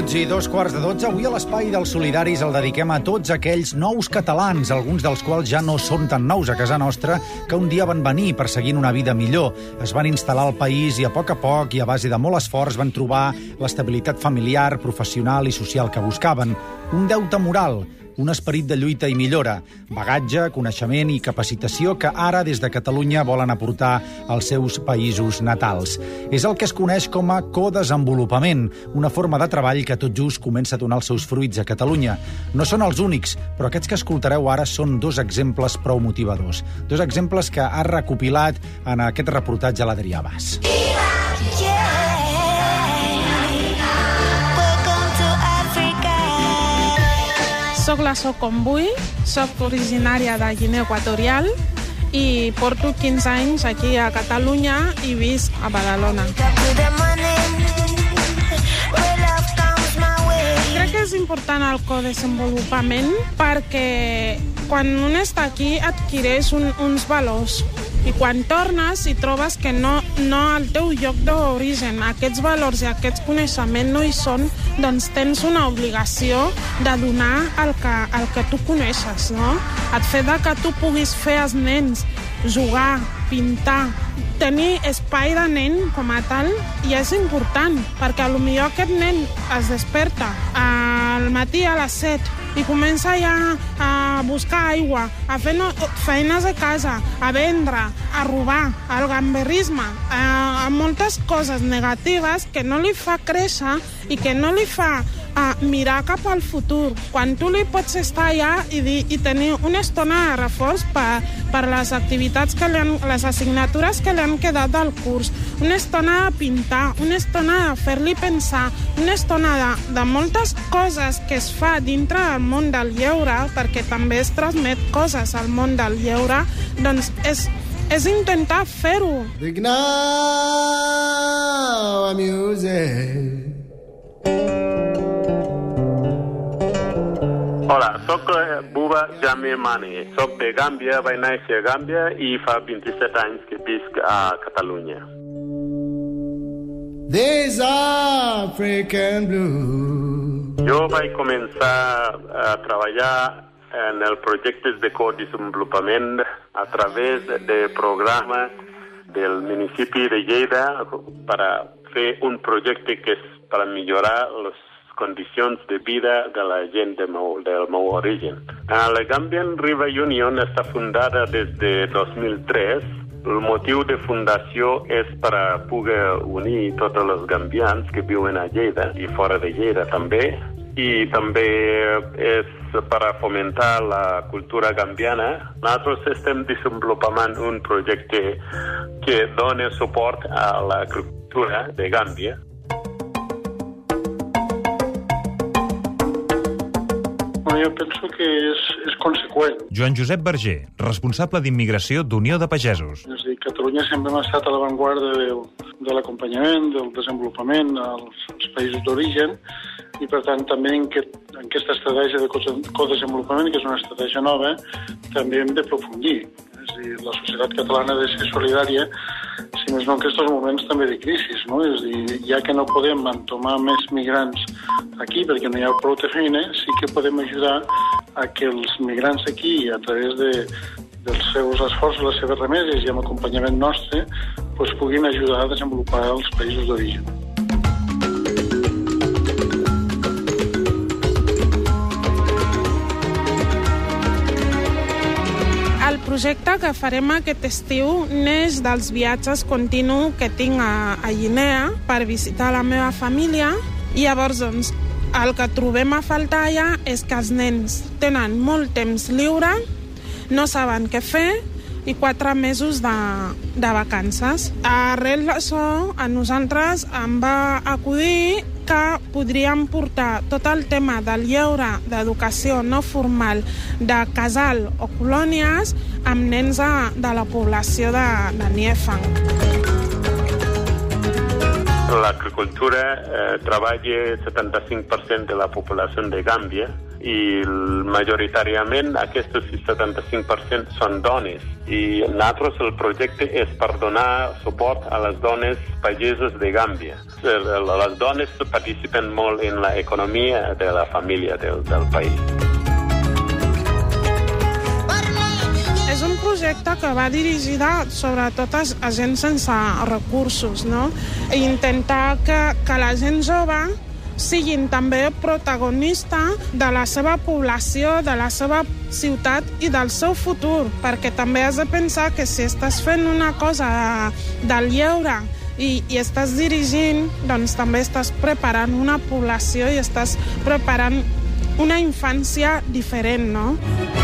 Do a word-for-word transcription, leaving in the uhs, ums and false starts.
minuts i dos quarts de dotze. Avui a l'Espai dels Solidaris el dediquem a tots aquells nous catalans, alguns dels quals ja no són tan nous a casa nostra, que un dia van venir perseguint una vida millor. Es van instal·lar al país i a poc a poc i a base de molt esforç van trobar l'estabilitat familiar, professional i social que buscaven. Un deute moral, un esperit de lluita i millora, bagatge, coneixement i capacitació que ara des de Catalunya volen aportar als seus països natals. És el que es coneix com a codesenvolupament, una forma de treball que tot just comença a donar els seus fruits a Catalunya. No són els únics, però aquests que escoltareu ara són dos exemples prou motivadors. Dos exemples que ha recopilat en aquest reportatge l'Adrià Bas. Soc la Socombui, soc originària de Guinea Equatorial i porto quinze anys aquí a Catalunya i visc a Badalona. Crec que és important el codesenvolupament perquè quan un està aquí adquireix un, uns valors i quan tornes i trobes que no, no al teu lloc d'origen aquests valors i aquests coneixements no hi són, doncs tens una obligació de donar el que, el que tu coneixes, no? El fet de que tu puguis fer als nens jugar, pintar, tenir espai de nen com a tal, i és important, perquè potser aquest nen es desperta al matí a les set i comença ja a buscar aigua, a fer no, feines a casa, a vendre, a robar, al gamberrisme, a, a moltes coses negatives que no li fa créixer i que no li fa a mirar cap al futur, quan tu li pots estar allà i, dir, i tenir una estona de reforç per, per les activitats, que li han, les assignatures que li han quedat del curs, una estona de pintar, una estona de fer-li pensar, una estona de, de moltes coses que es fa dintre del món del lleure, perquè també es transmet coses al món del lleure, doncs és, és intentar fer-ho. Big now music. Hola, soc Buba Jami Mani. Soc de Gàmbia, vaig néixer a Gàmbia i fa vint-i-set anys que visc a Catalunya. This African blue. Jo vaig començar a treballar en el projecte de codesenvolupament a través del programa del municipi de Lleida per fer un projecte que és per millorar les condicions de vida de la gent de meu, del meu origen. La Gambian River Union està fundada des de dos mil tres. El motiu de fundació és per a poder unir tots els gambians que viuen a Lleida i fora de Lleida també. I també és per a fomentar la cultura gambiana. Nosaltres estem desenvolupant un projecte que dona suport a la cultura de Gàmbia. Jo penso que és, és conseqüent. Joan Josep Verger, responsable d'immigració d'Unió de Pagesos. És a dir, Catalunya sempre hem estat a l'avantguarda del, de l'acompanyament, del desenvolupament als, als països d'origen, i per tant també en, que, en aquesta estratègia de codesenvolupament, que és una estratègia nova, també hem de profundir. És a dir, la societat catalana ha de ser solidària, si més no en aquests moments també de crisi, no? És a dir, ja que no podem entomar més migrants aquí perquè no hi ha prou de feina, sí que podem ajudar a que els migrants aquí, a través de, dels seus esforços, les seves remeses i amb acompanyament nostre, doncs puguin ajudar a desenvolupar els països d'origen. El projecte que farem aquest estiu neix dels viatges continus que tinc a, a Guinea per visitar la meva família, i llavors doncs, el que trobem a faltar allà és que els nens tenen molt temps lliure, no saben què fer i quatre mesos de, de vacances. Arrel d'això, a nosaltres em va acudir que podríem portar tot el tema del lleure d'educació no formal de casal o colònies amb nens de, de la població de, de Niefang. L'agricultura eh, treballa el setanta-cinc per cent de la població de Gàmbia i majoritàriament aquests setanta-cinc per cent són dones. I nosaltres el projecte és per donar suport a les dones pageses de Gàmbia. Les dones participen molt en l'economia de la família del, del país. És un projecte que va dirigida sobretot a, a gent sense recursos, no? I intentar que, que la gent jove siguin també protagonista de la seva població, de la seva ciutat i del seu futur, perquè també has de pensar que si estàs fent una cosa de, del lleure i, i estàs dirigint, doncs també estàs preparant una població i estàs preparant una infància diferent, no?